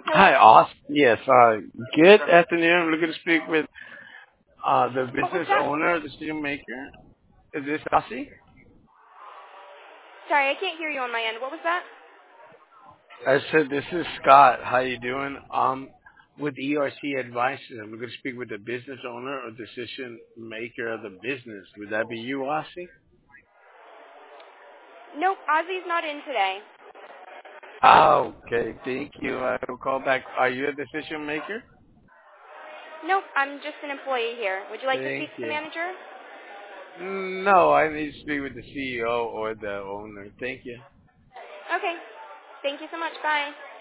Hi, Hello? Austin. Yes, good afternoon. I'm looking to speak with the What was business that? owner, the decision maker. Is this Aussie? Sorry, I can't hear you on my end. What was that? I said, this is Scott. How you doing? With ERC Advisors. I'm looking to speak with the business owner or decision maker of the business. Would that be you, Aussie? Nope, Ozzy's not in today. Oh, okay. Thank you. I will call back. Are you a decision maker? Nope, I'm just an employee here. Would you like to speak Thank to the you. manager? No, I need to speak with the CEO or the owner. Thank you. Okay. Thank you so much. Bye.